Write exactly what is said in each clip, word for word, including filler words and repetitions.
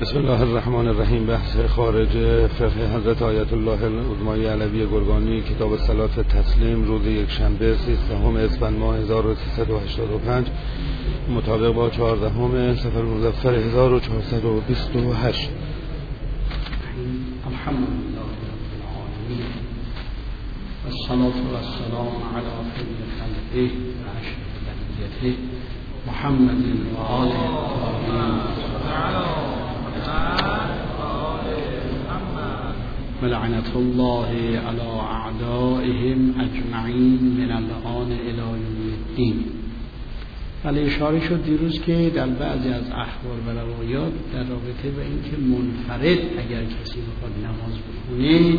بسم الله الرحمن الرحیم. بحث خارج فقه حضرت آیت الله العظمای علوی گرگانی، کتاب صلات تسلیم، روز یکشنبه سیزدهم اسفند ماه هزار و سیصد و هشتاد و پنج مطابق با چهاردهم صفر مظفر هزار و چهارصد و بیست و هشت. الحمدلله رب العالمین و الصلاة و السلام علی خیر خلقه و اشرف بریته محمد و آله الطاهرین ولعنة الله على اعدائهم اجمعین من الان الی یوم الدین. ولی اشاره شد دیروز که در بعضی از اخبار و روایات در رابطه با اینکه منفرد اگر کسی بخواد نماز بخونه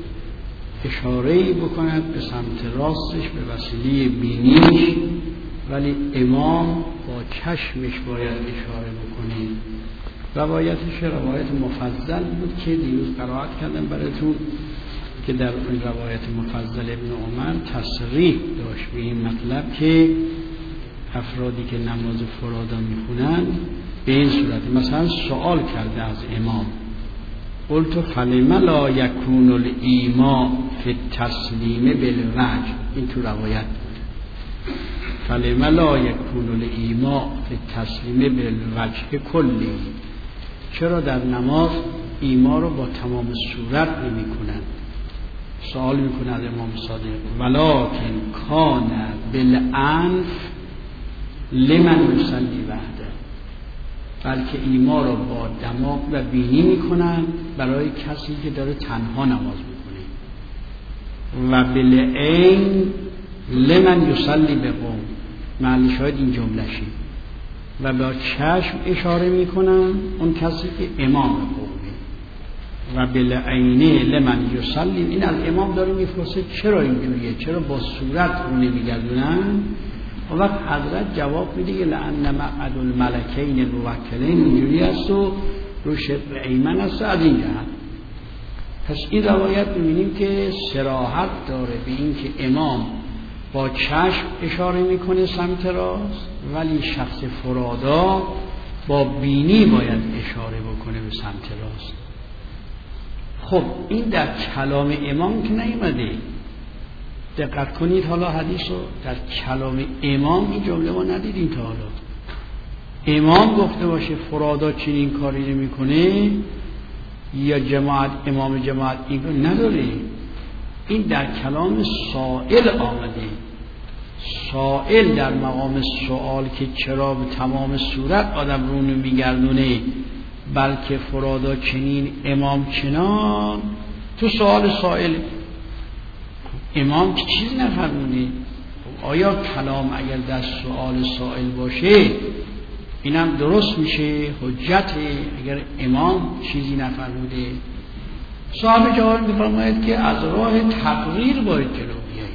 اشاره‌ای بکند به سمت راستش به وسیله بینیش، ولی امام با چشمش باید اشاره بکنه. روایتش روایت مفضل بود که دیروز قرائت کردم براتون که در این روایت مفضل ابن عمر تصریح داشت به این مطلب که افرادی که نماز فرادا میخونن به این صورت مثلا سوال کرده از امام، قلت فلم لا یکون الایماء فی التسلیم بالوجه. این تو روایت فلم لا یکون الایماء فی التسلیم بالوجه کلی، چرا در نماز ایما رو با تمام صورت نمی کنند؟ سوال می کند امام صادق ولکن کان بالانف لمن یصلی وحده، بلکه ایما رو با دماغ و بینی می کنند برای کسی که داره تنها نماز میکنه، و بالعین لمن یصلی بقوم، معنی شاید این جمله‌شی، و با چشم اشاره میکنن اون کسی که امام قومه، و بالعینه لمن یصلی. این از امام داره میپرسه چرا اینجوریه، چرا با صورت رو نمیگردونن؟ و وقت حضرت جواب میده که لأن مقعد الملکین الموکلین اینجوری است و رو شبه ایمن است از این جهت. پس این روایت میبینیم که صراحت داره به این که امام با چشم اشاره میکنه سمت راست، ولی شخص فرادا با بینی باید اشاره بکنه به سمت راست. خب این در کلام امام که نیومده، دقت کنید حالا حدیث رو، در کلام امام این جمله ما ندیدیم تا حالا. امام گفته باشه فرادا چنین کاری نمیکنه یا جماعت امام جماعت این رو نداره. این در کلام سائل آمده. سائل در مقام سوال که چرا به تمام صورت آدم رو نمیگردونه بلکه فرادا چنین امام چنان، تو سوال سائل امام که چیزی نفرمونه. آیا کلام اگر در سوال سائل باشه اینم درست میشه حجته اگر امام چیزی نفرموده؟ صاحب جواب میفرماید که از راه تقریر باید جلو بیاییم،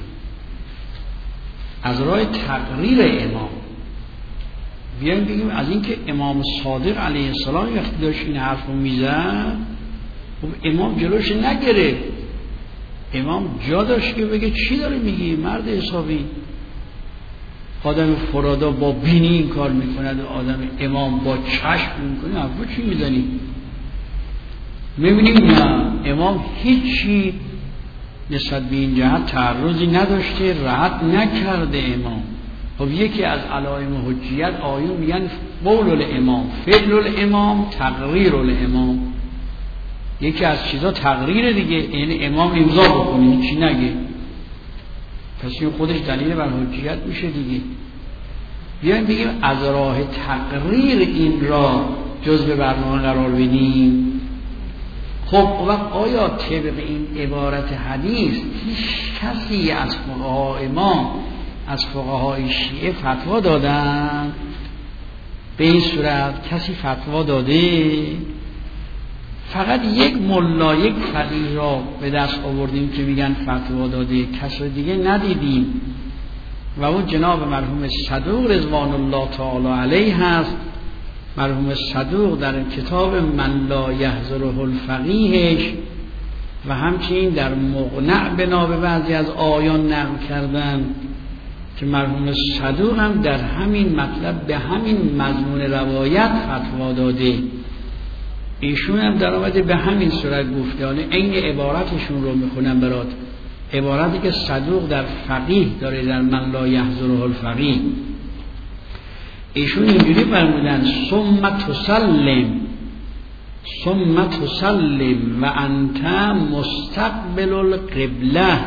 از راه تقریر امام بیاییم بگیم از اینکه امام صادق علیه السلام وقتی داشت این حرف رو میزد خب امام جلوش نگرفت. امام جا داشت که بگه چی داری میگی مرد حسابی؟ آدم فرادا با بینی این کار میکند و آدم امام با چشم میکنه، افرا چی میزنی؟ میبینیم نه، امام هیچی نسبت به این جهت تعرضی نداشته، رعایت نکرده امام. خب یکی از علائم حجیت آیون میگن قول الامام، فعل الامام، تقریر الامام. یکی از چیزا تقریر دیگه، یعنی امام امضا بکنه هیچی نگه، پس این خودش دلیل بر حجیت میشه دیگه. بیایم بگیم از راه تقریر این را جزء برنامه قرار بدیم. خب وقت آیا طبق این عبارت حدیث هیچ کسی از فقهای ما از فقهای شیعه فتوا دادن؟ به این صورت کسی فتوا داده؟ فقط یک ملا یک فقیه را به دست آوردیم که میگن فتوا داده، کسی دیگه ندیدیم و اون جناب مرحوم صدوق رضوان الله تعالی علیه هست. مرحوم صدوق در کتاب من لا یحضره الفقیهش و همچنین در مقنع بنا به بعضی از آیان نقل کردن که مرحوم صدوق هم در همین مطلب به همین مضمون روایت فتوا داده ایشون هم در آمده به همین صورت گفته، حالا عین عبارتشون رو میخونم برات، عبارتی که صدوق در فقیه داره، در من لا یحضره الفقیه. ایشون اینجوری فرمودن ثم تسلم ثم تسلم و انت مستقبل القبله،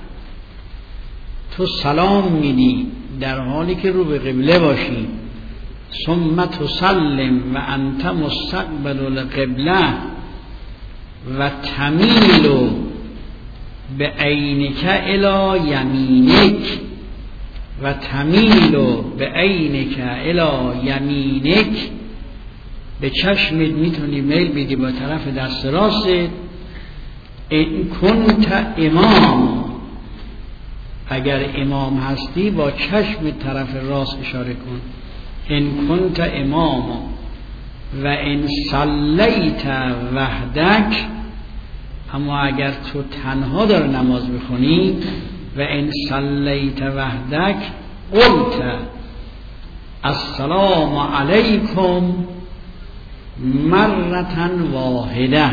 تو سلام میدی در حالی که رو به قبله باشی. ثم تسلم و انت مستقبل القبله و تمیل به عینک الی یمینک و تمیل به عینک الی یمینک، به چشمت میتونی میل بدی با طرف دست راست. این کنت امام، اگر امام هستی با چشم طرف راست اشاره کن. این کنت امام و این صلیت وحدک، اما اگر تو تنها داره نماز بخونی، و این صلیت وحدک قلت السلام علیکم مرة واحده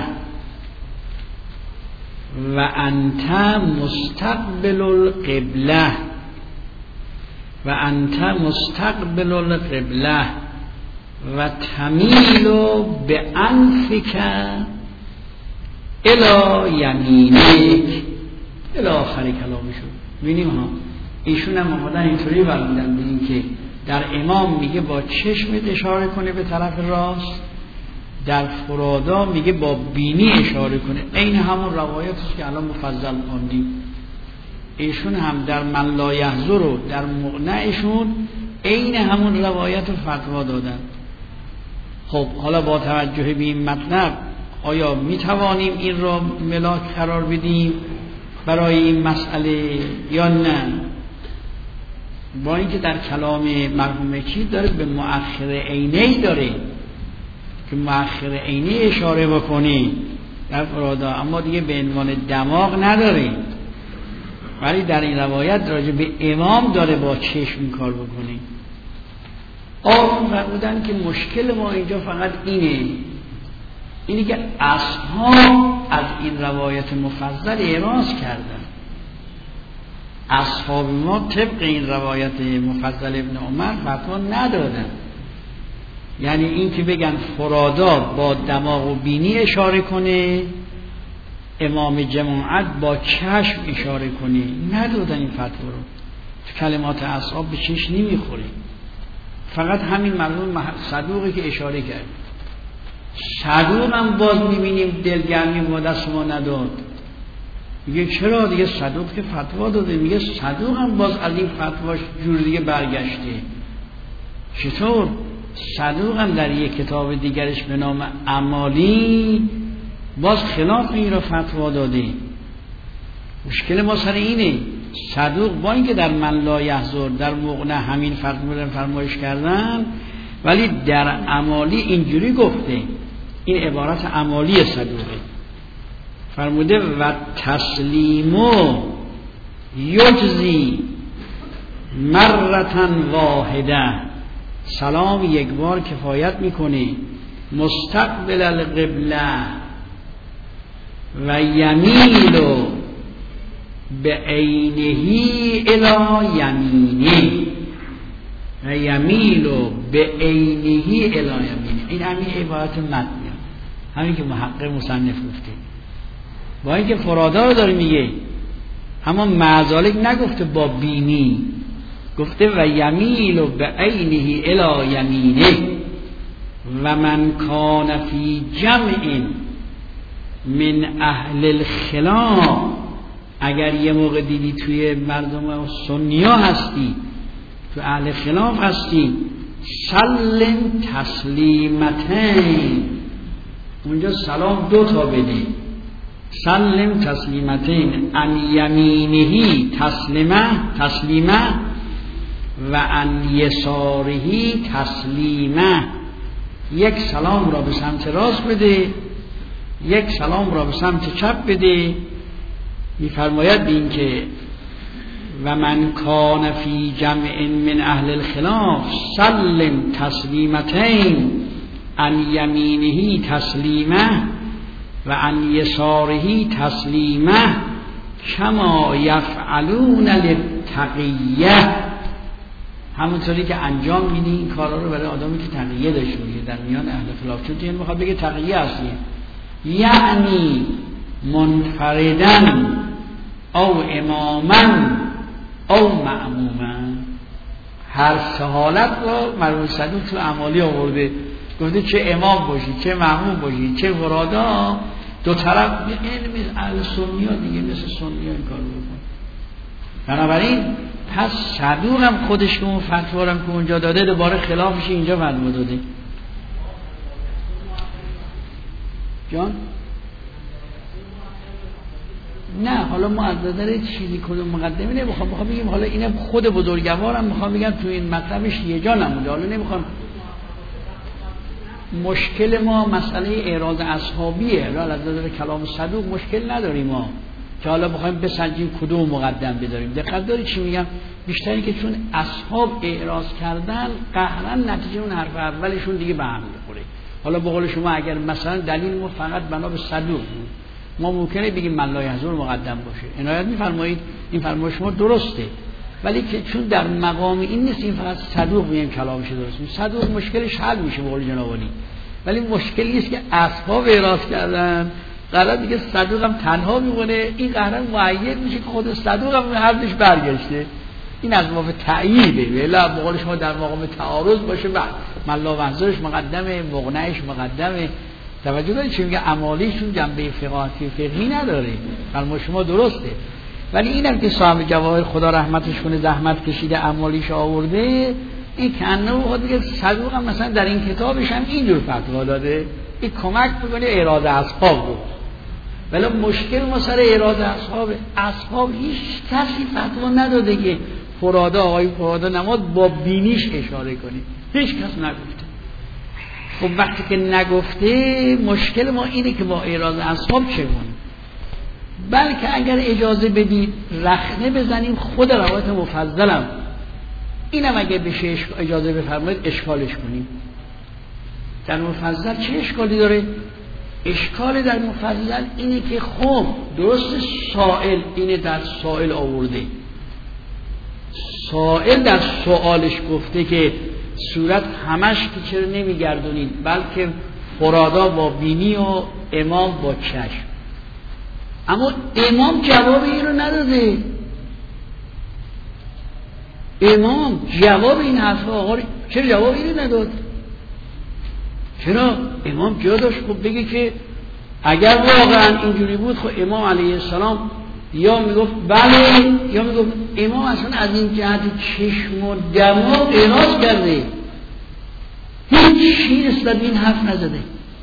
و انت مستقبل القبله و انت مستقبل القبله و تمیل به انفک الی یمینک الی آخر کلامشون. ببینیم ها، ایشون هم آمدن اینطوری فرمودن، ببینیم که در امام میگه با چشمت اشاره کنه به طرف راست، در فرادا میگه با بینی اشاره کنه. این همون روایتش که الان مفصل خوندیم. ایشون هم در من لا یحضر رو در مقنعشون این همون روایت رو فتوا دادن. خب حالا با توجه به این مطلب آیا میتوانیم این را ملاک قرار بدیم برای این مسئله یا نه؟ با اینکه در کلام مرحوم چی داره به مؤخر عینی داره که مؤخر عینی اشاره بکنی در فرادا، اما دیگه به عنوان دماغ نداره. ولی در این روایت راجع به امام داره با چشم این کار بکنه. آن فرمودن که مشکل ما اینجا فقط اینه اینی که اصحاب از این روایت مفضل اعراض کردن. اصحاب ما طبق این روایت مفضل ابن عمر فتوا ندادن، یعنی این که بگن فرادا با دماغ و بینی اشاره کنه، امام جماعت با چشم اشاره کنه، ندادن این فتوا رو. تو کلمات اصحاب به چشم نمیخوره، فقط همین مرحوم صدوقی که اشاره کرد. صدوق هم باز میبینیم دلگرمی با دست ما نداد. میگه چرا دیگه صدوق که فتوا داده، میگه صدوق هم باز از این فتواش جور دیگه برگشته. چطور؟ صدوق هم در یک کتاب دیگرش به نام اعمالی باز خلاف این را فتوا داده. مشکل ما سر اینه، صدوق با اینکه در من لا یحضر در مقنع همین فرمایش کردن، ولی در اعمالی اینجوری گفته. این عبارت اعمالی صدوقه، فرموده و تسلیمو یجزی مرتن واحده، سلام یک بار کفایت میکنه. مستقبل القبله و یمیلو به عینهی الی یمینه و یمیلو به عینهی الی یمینه. این همین عبارت متن، همین که محقق مصنف گفته. با اینکه فرادا رو داره میگه، اما معذالک نگفته با بینی، گفته و یمیلو به عینهی الی یمینه و من کان فی جمع من اهل الخلاف. اگر یه موقع دیدی توی مردم سنیا هستی، تو اهل خلاف هستی، سلم تسلیمتین، اونجا سلام دو تا بده. سلم تسلیمتین ان یمینهی تسلیمه تسلیمه و ان یسارهی تسلیمه. یک سلام را به سمت راست بده، یک سلام را به سمت چپ بده. می‌فرماید این که و من کان فی جمع من اهل الخلاف سلم تسلیمتین عن یمینه تسلیمه و عن یساره تسلیمه کما یفعلون للتقیه، همونطوری که انجام میدی این کارا رو برای آدمی که تقیه داشته باشه در میان اهل خلاف. چون این میخواد بگه تقیه هستی، یعنی منفردن او امامن او معمومن. هر سه حالت رو مرحوم صدوق تو اعمالی آورده، گفته چه امام باشی چه معموم باشی چه ورادا دو طرف. این اهل سنی ها دیگه مثل سنی ها این کار رو بکن. بنابراین پس صدوق هم خودش که اون فتوا هم که اونجا داده دوباره خلافش اینجا فتوا داده. جان نه، حالا ما از نظر چیزی کدوم مقدمه نمیخوام بخوام بگیم، حالا اینم خود بزرگوارم میخوام بگم تو این مطلبش یه جا نمونده. حالا نمیخوام، مشکل ما مسئله اعراض اصحابیه، حالا از نظر کلام صدوق مشکل نداریم ما که حالا بخوایم بسنجیم کدوم مقدم بداریم. دقت داری چی میگم؟ بیشتری که چون اصحاب اعراض کردن قهرن نتیجه اون حرف اولشون دیگه به هم میخوره. حالا به قول شما اگر مثلا دلیل ما فقط بنا به صدوق بود، ما ممکنه بگیم من لا یحضر مقدم باشه. عنایت میفرمایید این فرمایش شما درسته، ولی که چون در مقام این نیست این فقط صدوق میگیم کلامش درست نیست، صدوق مشکلش حل میشه به قول جناب عالی. ولی مشکلی است که اصحاب اعراض کردن، قرار دیگه صدوق هم تنها میمونه، این قرار معید میشه که خود صدوق هم حرفش برگشته. این از باب تأییده، ولی به قول شما در مقام تعارض باشه بعد من لا یحضرش مقدمه، مقنعش مقدمه. توجه دارید چی میگه؟ عمالیشون جنبه فقاهی فقهی نداره. فرمای شما درسته، ولی اینم که صاحب جواهر خدا رحمتش کنه زحمت کشیده عمالیش آورده، این کنه و دیگه صدوق هم مثلا در این کتابش هم اینجور فتوا داده، این کمک میکنه اعراض اصحاب رو. ولی مشکل ما سر اعراض اصحاب، اصحاب هیچ کسی فتوا نداده که فرادا آقای فرادا نماز با بینیش اشاره کنه، هیچ کس نگفته. خب وقتی که نگفته مشکل ما اینه که با اعراض اصحاب چه کنیم؟ بلکه اگر اجازه بدید رخنه بزنیم خود روایت مفضلم، اینم اگه بشه اجازه بفرمایید اشکالش کنیم. در مفضل چه اشکالی داره؟ اشکال در مفضل اینه که خب درست سائل اینه در سائل آورده، سائل در سوالش گفته که صورت همش که چرا نمیگردونید بلکه فرادا با بینی و امام با چشم. اما امام جواب این رو نداده، امام جواب این حرف آقا چرا جواب این رو نداد؟ چرا؟ امام جا داشت خب بگه که اگر واقعا اینجوری بود خب امام علیه السلام یا میگفت بله یا میگفت امام اصلا از این جهت چشم و دماغ اعراض کرده، هیچ چیزی نسبت به این حرف نزده.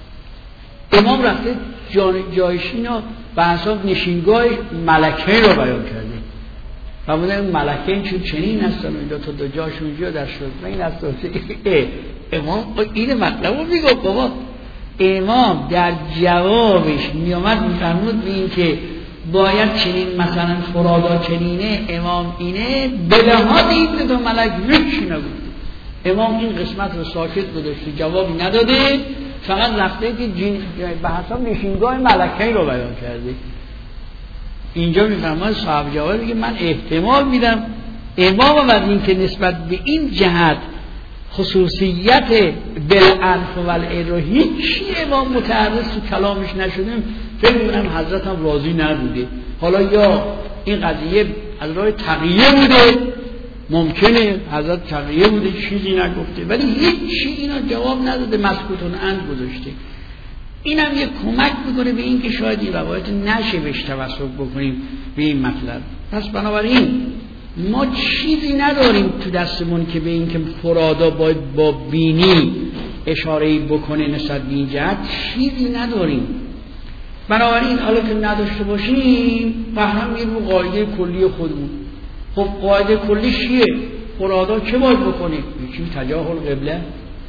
امام رفته جایشین و به حساب نشینگاه ملکین رو بیان کرده و بوده این ملکین چون چنین هستن و این دو تا دو جاشون جا در شد و این هست امام این مطلب رو میگفت. بابا امام در جوابش میامد میفرمود به این که باید چنین مثلا فرادا چنینه امام اینه بلهاد این دو ملک هیچی نگفت. امام این قسمت رو ساکت گذاشته جوابی نداده، فقط رفته که به حساب نشینگاه ملکین رو بیان کرده. اینجا میفرماید صاحب جواهر میگه من احتمال میدم امام و این که نسبت به این جهت خصوصیت بالعنف و العر هیچی امام متعرض تو کلامش نشده، فکر می‌کنم حضرت هم راضی نبوده. حالا یا این قضیه از راه تقیه بوده، ممکنه حضرت تقیه بوده چیزی نگفته، ولی هیچی اینا جواب نداده، مسکوتون اند گذاشته. اینم یه کمک میکنه به این که شاید این روایت نشه بهش توسل بکنیم به این مطلب. پس بنابراین ما چیزی نداریم تو دستمون که به این که فرادا باید با بینی اشاره‌ای بکنه نسبت به این جهت، چیزی نداریم. بنابراین حالا که نداشته باشیم فهم میریم رو قاعده کلی خودمون. خب قاعده کلی چیه؟ فرادا چه باید بکنه؟ یکی تجاهل قبله.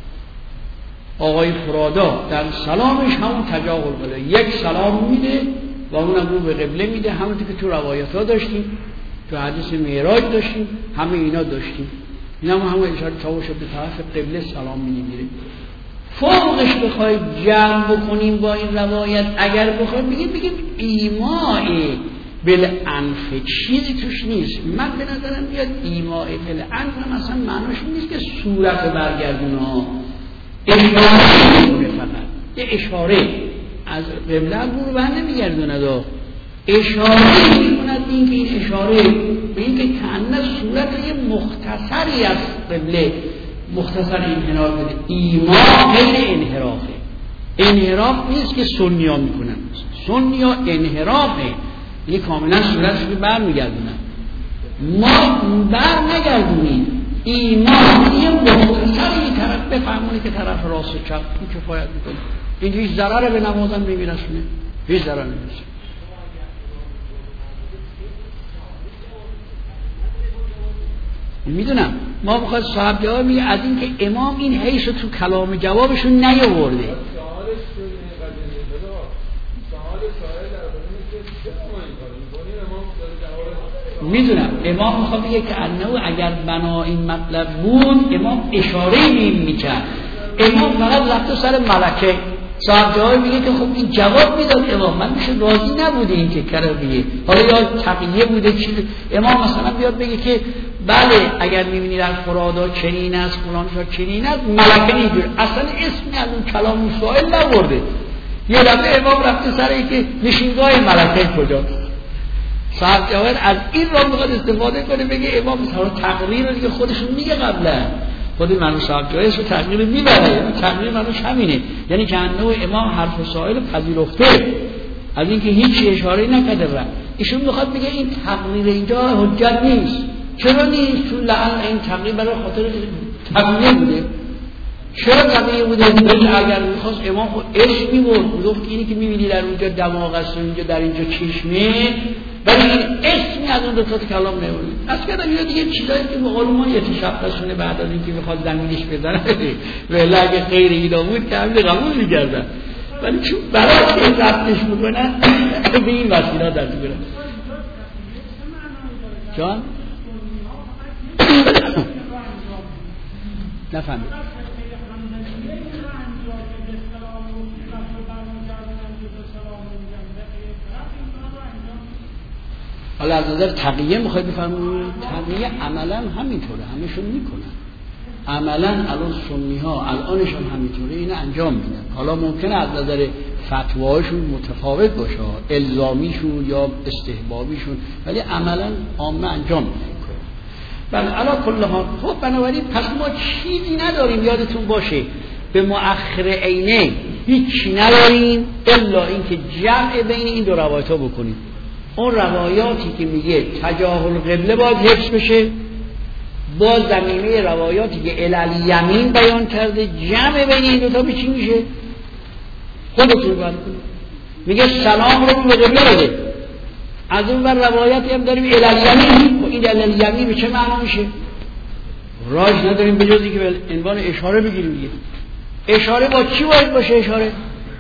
آقای فرادا در سلامش همون تجاهل قبله، یک سلام میده و اونم رو به قبله میده، همونطور که تو روایت ها داشتیم، تو حدیث معراج داشتیم، همه اینا داشتیم. اینا هم همون اشاره تاوش به طرف قبله سلام میگیره. فوقش بخواید جمع بکنیم با این روایت، اگر بخواید بگیم بگیم ایماء بالانف، چیزی توش نیست. من به نظرم میاد ایماء بالانف هم اصلا معناش نیست که صورت برگردونه ها، اشاره میکنه، فقط یه اشاره از قبله رو بر نمیگردونه دا، اشاره میکند. این که این اشاره به این که کأنه صورت یه مختصری از قبله مختصر انحراف بده. ایمان غیر انحرافه، انحراف نیست که سنی ها میکنن، سنی ها انحرافه، یه کاملا صورتش رو بر میگردونن، ما بر نگردونیم. ایمان یه مختصر یه طرف بفهمونه که طرف راست و چپ این کفایت میکنه، این هیچ ضرر به نمازم نمیرسونه، هیچ ضرر نمیرسونه. میدونم ما بخواد صاحب جواب میگه از این که امام این حیث رو تو کلام جوابشون نیاورده. میدونم امام میخواد بگه که انه اگر بنا این مطلب بود امام اشاره نیم میکرد، امام فقط رفت سر ملکه. صاحب جواب میگه که خب این جواب میداد امام، من میشه راضی نبوده این که کرده، حالا یا تقیه بوده چیز. امام مثلا بیاد بگه که بله اگر میبینی در فرادا چنین است فلان شا چنین است، ملکه اینجور اصلا اسمی از اون کلام سائل نورده. یه دفعه امام رفته سر این که نشینگاه ملکه کجاست. صاحب جواهر از این را میخواد استفاده کنه بگه امام مثلا تقریر رو دیگه خودشون میگه قبلا، خود منو صاحب جواهر رو تقریر میبره، تقریر منوش همینه، یعنی که انه امام حرف سائل پذیرفته از اینکه هیچ اشاره نکرده و ایشون میخواد بگه این تقریر اینجا حجت نیست. چرا نیست؟ چون لعن این تقریر برای خاطر تقریه بوده. چرا تقریه بوده؟ اگر میخواست امام خود عشق میبود، گفت اینی که میبینی در اونجا دماغ است و اینجا در اینجا چشمه، ولی این اسمی از اون دو تا کلام نمی‌بینید. از کردم اینا دیگه چیزایی که به قول ما یتشخصونه بعد از اینکه میخواد زمینش بزنه ولی اگه غیر اینا بود که همین قبول می‌کردن، ولی چون برای که رفتش میکنن به این وسیله دست می‌گیرن. جان نفهمید. حالا از نظر تقیه میخواید بفرمایید، تقیه عملا همینطوره، همشون میکنن عملا. الان سنی ها الانش هم همینطوره اینو انجام میدن. حالا ممکنه از نظر فتواهاشون متفاوت باشه، الزامیشون یا استحبابیشون، ولی عملا عامه انجام میدن. بله علا کل ها. خب بنابراین پس ما چیزی نداریم، یادتون باشه به مؤخر عینه هیچی نداریم الا اینکه جمع بین این دو روایت ها بکنیم. اون روایاتی که میگه تجاهل قبله باید حفظ بشه با زمینه روایاتی که الالیمین بیان کرده، جمع بین این دوتا به چی میشه؟ خودتون باید کنید. میگه سلام رو به قبله بده. از اون بر روایتی هم داریم الالیمین، این الالیمین به چه معنا میشه؟ راج نداریم به جزی که به عنوان اشاره بگیریم دیگه. اشاره با چی باید باشه؟ اشاره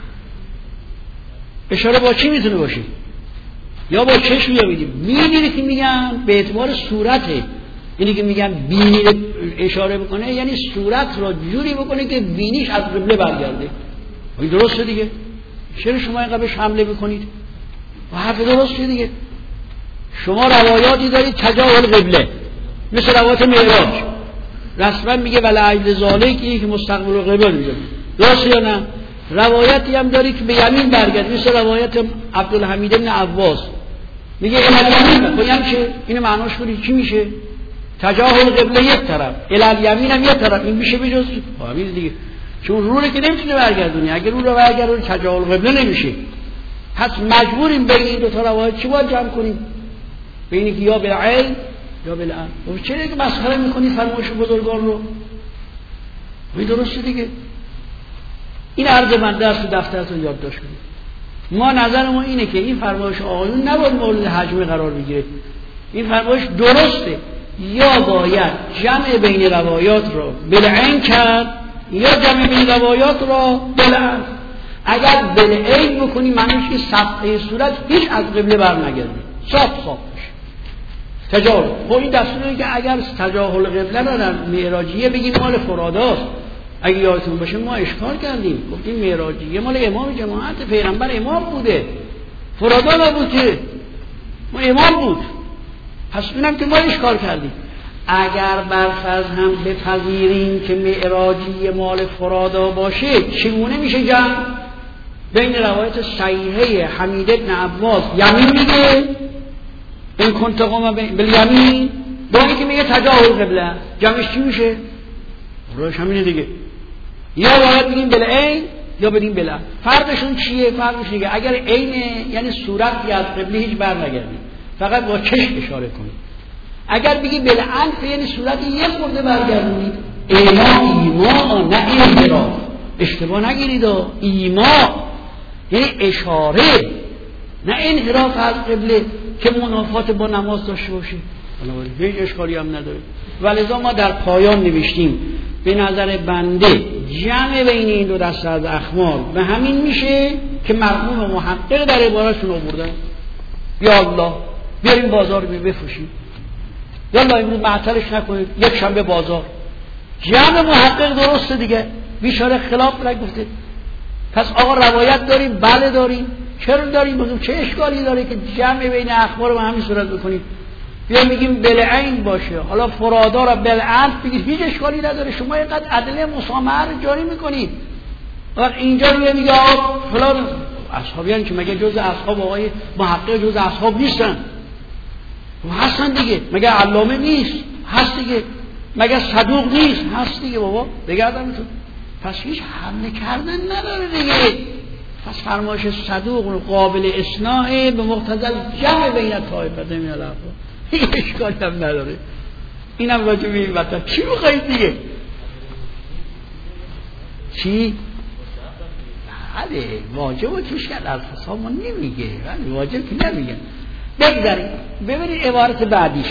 اشاره با چی میتونه باشه؟ یا با چشم یا بینی. بینی که میگن به اعتبار صورته، اینی که میگن بینی اشاره بکنه یعنی صورت را جوری بکنه که بینیش از قبله برگرده. این درسته دیگه. چرا شما اینقدر بهش حمله بکنید؟ و حرف درسته دیگه. شما روایاتی دارید تجاهل قبله مثل روایت معراج، رسما میگه ولعل ذالک که مستقبل قبله میگه، درسته یا نه؟ روایتی هم داری که به یمین برگرد مثل روایت عبدالحمید بن عباس، میگه الالیمین بگم که اینو معناش کنی چی میشه؟ تجاهل قبله یک طرف، الالیمین هم یک طرف، این میشه بجز همین دیگه. چون رو رو که نمیتونه برگردونی، اگر رو رو برگردونی تجاهل قبله نمیشه. پس مجبوریم بین این دو تا روایت چی باید جمع کنیم؟ بین که یا بالعین یا بالعین. و چرا که مسخره میکنی فرمایش بزرگان رو؟ این درسته دیگه. این عرض من درس دفترتون یادداشت کنید. ما نظر ما اینه که این فرمایش آقایون نباید مورد هجمه قرار بگیره. این فرمایش درسته، یا باید جمع بین روایات رو بالعین کرد یا جمع بین روایات رو بالعین. اگر بالعین بکنی معنیش که صفحه صورت هیچ از قبله برنگرده، صاف صاف باشه. تجاهل خب این دستوری که اگر تجاهل قبله رو در معراجیه بگیم مال فراداست، اگه یادتون باشه ما اشکال کردیم، گفتیم معراجیه مال امام جماعت، پیغمبر امام بوده، فرادا نبود که، ما امام بود. پس اینم که ما اشکال کردیم. اگر برفرض هم بپذیریم که معراجیه مال فرادا باشه، چگونه میشه جمع بین روایت صحیحه حمید بن عباس یمین میگه این کنت قوم بالیمین با اینکه میگه تجاهل قبله، جمعش چی میشه؟ روش همینه دیگه. یا باید بگیم بالعین یا بدیم بلا. فرقشون چیه؟ فرقش دیگه اگر عینه یعنی صورتی از قبله هیچ بر نگردید، فقط با چشم اشاره کنید. اگر بگی بالعنف یعنی صورتی یه خورده برگردونید. ایما ایما نه انحراف، اشتباه نگیرید. ایما یعنی اشاره، نه انحراف از قبله که منافات با نماز داشته باشه. هیچ اشکالی هم نداره. ولذا ما در پایان نوشتیم به نظر بنده جمع بین این دو دسته از اخبار به همین میشه که مرحوم و محقق در عبارتشون آوردن. یا الله بیاریم بازار بفروشیم، یا الله امروز معطلش نکنید یک شنبه بازار. جمع محقق درسته دیگه، بیچاره خلاف نگفته. پس آقا روایت داریم؟ بله داریم. چرا داریم؟ بگیم چه اشکالی داره که جمع بین اخبار به همین صورت بکنیم؟ بیا میگیم بالعین باشه، حالا فرادا را بالعنف بگید، هیچ اشکالی نداره. شما اینقدر عدله مسامحه رو جاری میکنید. وقت اینجا رو میگه آقا فلان اصحابیان که مگه جز اصحاب آقای محقق جز اصحاب نیستن؟ هستن دیگه. مگه علامه نیست؟ هست دیگه. مگه صدوق نیست؟ هست دیگه. بابا بگردم تو. پس هیچ حمله کردن نداره دیگه. پس فرمایش صدوق قابل اصلاح به مقتضی جمع بین طایفه من الافراد، هیچ اشکالی هم نداره. اینم راجع به این مطلب چی می‌خواید دیگه؟ چی؟ بله واجب و توش کرد از حساب ما نمیگه، بله واجب که نمیگه. بگذاریم ببینید عبارت بعدیش.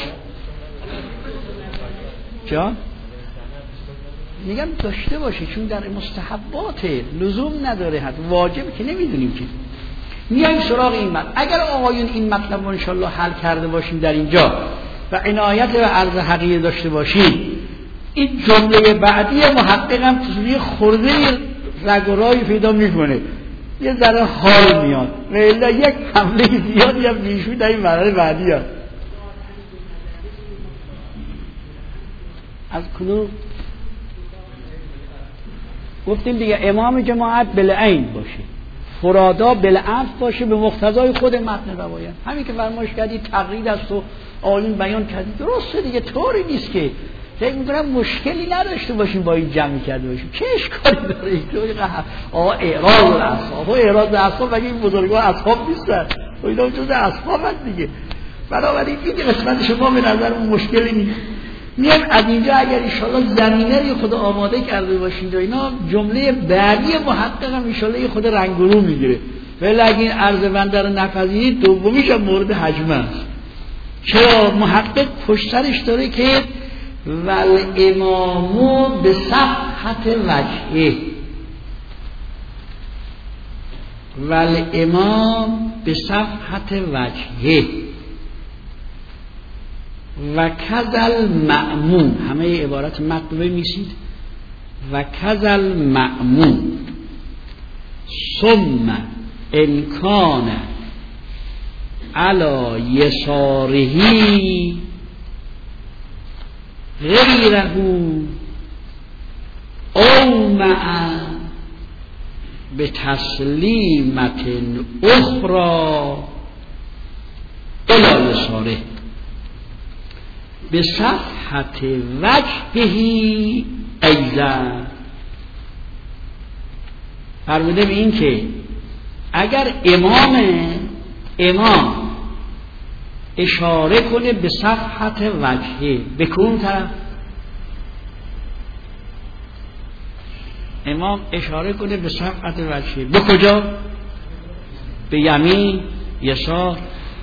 جان؟ میگم داشته باشه چون در مستحبات لزوم نداره، حتی واجب که نمیدونیم که. میایم سراغ این مطلب. اگر آقایون این مطلب رو انشالله حل کرده باشیم در اینجا و عنایت و عرض حقیقی داشته باشیم، این جمله بعدی محقق هم توی خورده رگ و رای پیدا میکنه، یه ذره حال میاد و الا یک حمله زیادی هم میشون در این مرحله بعدی هست. از کدوم گفتیم دیگه؟ امام جماعت بالعین باشه، فرادا بالعنف باشه به مقتضای خود متن روایت. همین که فرمایش کردی تقرید است و آیین بیان کردی درسته دیگه، طوری نیست که فکر میکنم مشکلی نداشته باشیم با این جمع کرده باشیم. چه اشکالی داره اینطوری قهر آقا اعراض الاصحاب و اعراض اصحاب مگه این بزرگوار اصحاب نیستن؟ و اینا جز اصحاب هست دیگه. بنابراین این قسمت شما به نظر اون مشکلی نیست. میان از اینجا اگر انشالله زمینه رو خود آماده کرده باشید و اینا جمله بعدی محقق هم انشالله خود رنگ و رو میگیره. ولی اگه این عرض بنده رو نپذیرید دومیش هم مورد حجمه است. چرا؟ محقق پشت سرش داره که ول امامو به صفحت وجهه، ول امام به صفحت وجهه و کذل مأمون. همه عبارت مطلوبه میشید و کذل مأمون ثم انکان علا یسارهی غیره او مع به تسلیمت اخرى الی یساره به صفحت وجههی ایضا. فرموده به این که اگر امام امام اشاره کنه به صفحت وجهه، به کدوم طرف؟ امام اشاره کنه به صفحت وجهه، به کجا؟ به یمین، یسار،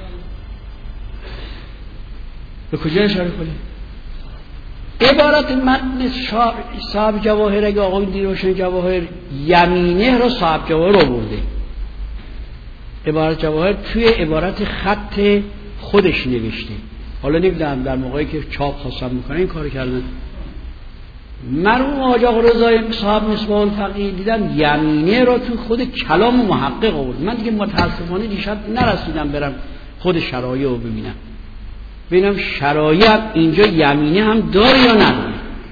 به کجا اشاره کنه؟ عبارت متن صاحب جواهر، اگه آقای دیروشن جواهر یمینه رو صاحب جواهر رو برده، عبارت جواهر توی عبارت خط خودش نوشته. حالا نمیدونم در موقعی که چاپ خواستم میکنه این کار کردن. مرحوم حاج آقا رضا صاحب مصباح الفقیه دیدم یمینه را تو خود کلام محقق آورد. من دیگه متاسفانه دیشب نرسیدم برم خود شرایع رو ببینم ببینم شرایع اینجا یمینه هم داره یا نداره.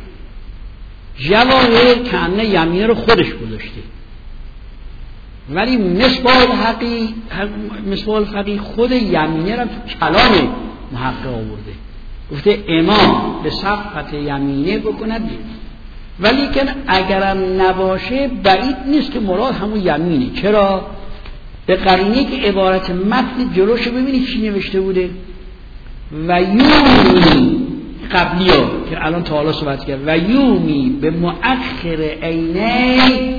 جواهر کنه یمینه رو خودش گذاشته، ولی مصباح الحقی مصباح الفقیه خود یمینه را تو کلام محقق آورده، گفته امام به صفحت یمینه بکند، ولی که اگرم نباشه بعید نیست که مراد همون یمینه. چرا؟ به قرینه که عبارت متن جلوش ببینید چی نوشته بوده و یومی قبلی ها که الان تا حالا صحبت کرد و یومی به مؤخر عینی،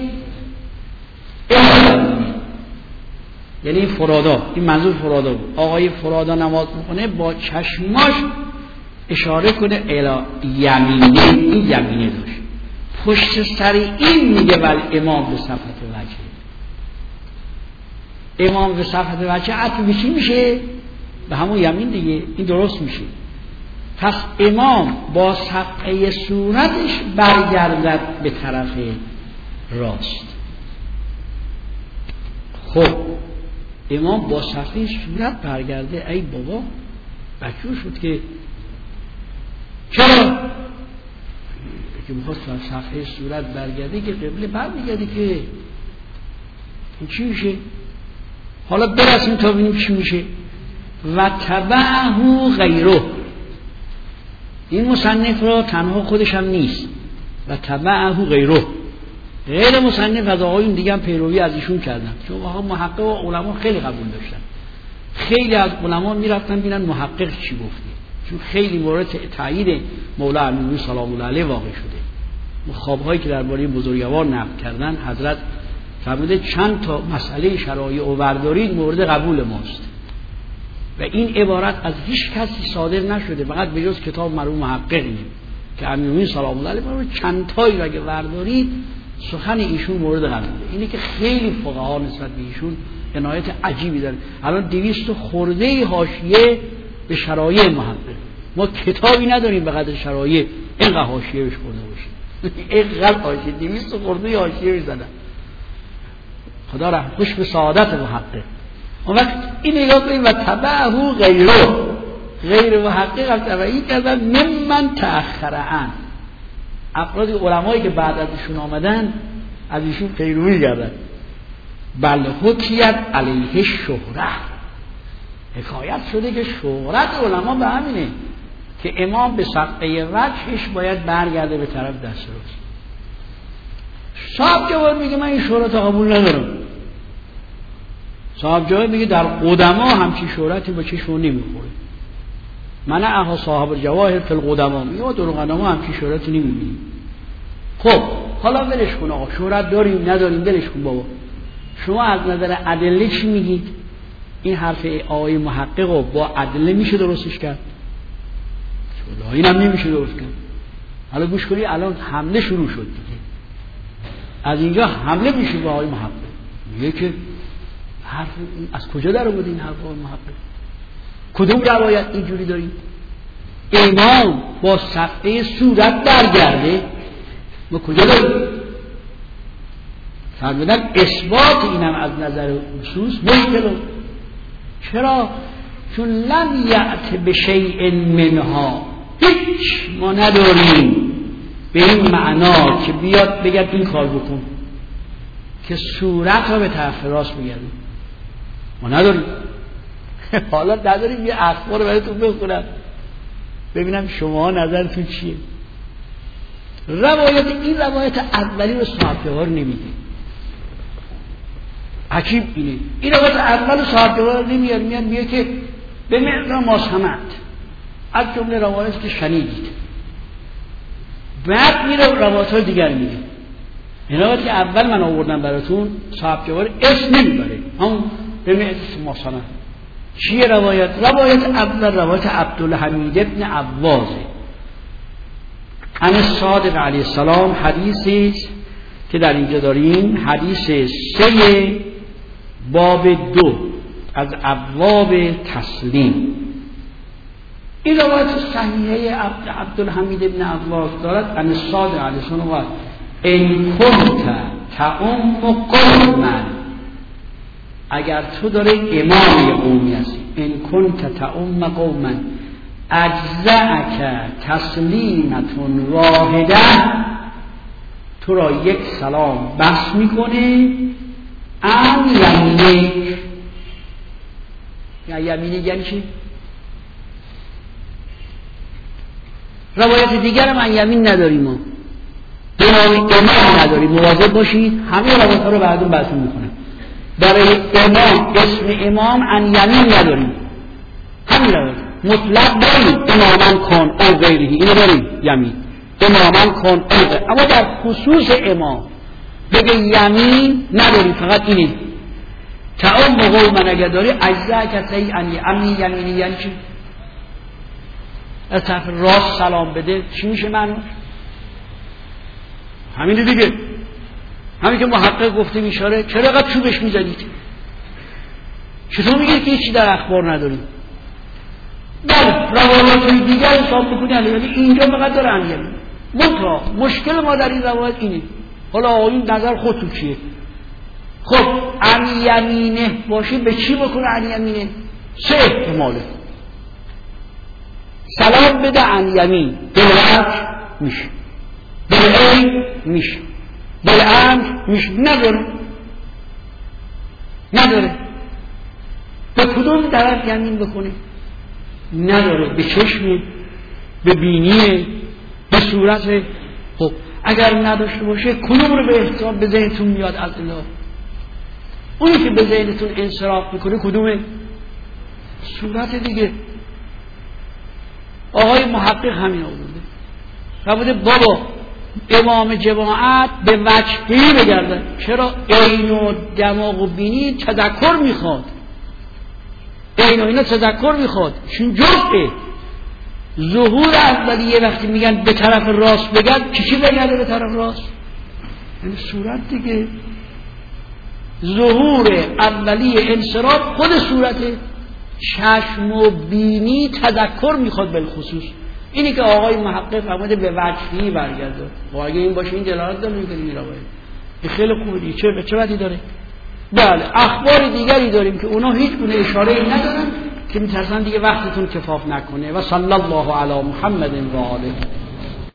یعنی این فرادا، این منظور فرادا بود. آقای فرادا نماز میکنه با چشماش اشاره کنه الی یمینه، این یمینه داشت. پشت سر این میگه ول امام به صفحت وجه، امام به صفحت وجه عطف به چی میشه؟ به همون یمین دیگه. این درست میشه. پس امام با صفحه صورتش برگردد به طرف راست. خب امام با صفحه صورت برگرده، ای بابا بچور شد که چرا؟ که میخواست صفحه صورت برگرده که قبله برمیگرده که این چی میشه؟ حالا برسیم تا ببینیم چی میشه. و تبعه غیره، این مصنف را تنها خودش هم نیست، و تبعه غیره، غیر مصنف از آقایون دیگه هم پیروی از ایشون کردن، چون آقا محقق و علما خیلی قبول داشتن. خیلی از علما میرفتن ببینن محقق چی گفته، چون خیلی مورد تایید مولا امیری سلام الله علیه واقع شده. خوابهایی که درباره بزرگوار نقل کردن، حضرت فرموده چند تا مسئله شرایع و بردارید مورد قبول ماست، و این عبارت از هیچ کسی صادر نشده فقط به جز کتاب مرحوم محققی که امیری سلام الله علیه چند تایی اگه بردارید سخن ایشون مورد قبوله. اینه که خیلی فقها نسبت به ایشون عنایت عجیبی دارن. الان دویست خورده حاشیه به شرایع محقق، ما کتابی نداریم به قدر شرایع اینقدر حاشیه بهش خورده باشه. اینقدر حاشیه دویست خورده حاشیه بهش زدن. خدا رحم خوش به سعادت محقق. اون وقت این نگاه کنیم و تبعه غیره، غیر محقق هم تبعی کردن ممن تأخر عن، افراد علمایی که بعد از ایشون آمدن از ایشون پیروی کردن. بل حکیت علیه شهره، حکایت شده که شهرت علما به همینه که امام به صفحه وجهش باید برگرده به طرف دست راست. صاحب جواب میگه من این شهرت قبول ندارم. صاحب جواب میگه در قدما همچی شهرتی با چشمون نمیخوره. من اها صاحب جواهر فی القدما، میگه در قدما همچی شهرتی نمیبینیم. خب حالا ولش کن آقا، شهرت داریم نداریم ولش کن بابا. شما از نظر ادله چی میگید؟ این حرف آقای محقق رو با ادله میشه درستش کرد؟ چون این هم نمیشه درست کرد. حالا گوش کنی، الان حمله شروع شد دیگه. از اینجا حمله میشه با آقای محقق، میگه که حرف از کجا در آورد این حرف آقای محقق؟ کدوم روایت اینجوری داریم؟ امام با صفحه صورت برگرده، ما کجا داریم؟ فرمودن اثبات اینم از نظر خصوص مشکله. چرا؟ چون لم یأت بشیء منها، هیچ ما نداریم به این معنا که بیاد بگد این کار بکن که صورت را به طرف راست بگردیم، ما نداریم. حالا نداریم، یه اخبار براتون بخونم ببینم شما نظرتون چیه. روایت این روایت اولی رو صحابه ها رو نمیده. عجیب اینه، این روایت اول صحابه ها رو نمیاد، میاد میگه که به معنی ما سمعت، از جمله روایت که شنیدید. بعد میره روایت های دیگر میگه. این روایت که اول من آوردم براتون صحابه ها رو اسم نمیبره، هم به معنی ما سمعت. چیه روایت؟ روایت اول روایت عبدالحمید ابن عوازه عن صادق علیه السلام، حدیثی که در اینجا داریم حدیث سه باب دو از ابواب تسلیم. این روایت صحیحه عبد عبدالحمید ابن عباس دارد ان الصادق علیه السلام قال ان کنت تعم قوما، اگر تو داره امام قومی هستی، ان کنت تعم قوما اجزعک تسلیمتون واحده، تو را یک سلام بس میکنه ان یمینک. یا یمینک یعنی چی؟ روایت دیگر هم یمین نداریم ما، امام امام نداریم، مواظب باشید همه روایت ها رو بعدون بحثون میکنم. برای امام اسم امام ان یمین نداریم، همین روایت مطلق داریم امامان کن او غیره، اینو داریم یمین امامان کن او غیره، اما در خصوص امام بگه یمین نداریم، فقط اینه تعم قوما اگر داری اجزا کسی ان یمین یمینی یعنی چی؟ از طرف راست سلام بده چی میشه معناش؟ همین دیگه، همین که محقق گفته میشاره چرا قد چوبش میزنید؟ چطور میگید که هیچی در اخبار نداریم؟ بله روایات دیگر حساب بکنید، ولی اینجا فقط داره انیمین. منتها مشکل ما در این روایت اینه، حالا آقایون نظر خودتون چیه؟ خب انیمینه باشه به چی بکنه انیمینه؟ سه احتماله. سلام بده انیمین بالعکس میشه، بالعین میشه، بالعمد میشه، نداره نداره به کدوم طرف یمین بکنه؟ نداره، به چشمه، به بینیه، به صورته. خب اگر نداشته باشه کدوم رو به حساب به ذهنتون میاد از الله؟ اونی که به ذهنتون انصراف میکنه کدومه؟ صورت دیگه. آقای محقق همین آورده فرموده بابا امام جماعت به وجهی بگردن. چرا؟ عین و دماغ و بینی تذکر میخواد، عین و اینا تذکر میخواد، چون جزء ظهور اولیه وقتی میگن به طرف راست بگرد، چی چی بگرده به طرف راست؟ یعنی صورت دیگه. ظهور اولیه انصراف خود صورته، چشم و بینی تذکر میخواد بالخصوص. اینی که آقای محقق فرموده به وجهی برگرده. و اگه این باشه این دلالت داره میکنه این روایت این خیلی خوبه. چه چه بدی داره؟ بله اخبار دیگری داریم که اونا هیچ گونه اشاره ای ندارن که میترسن دیگه وقتتون کفاف نکنه. و صلی الله علی محمد و آله.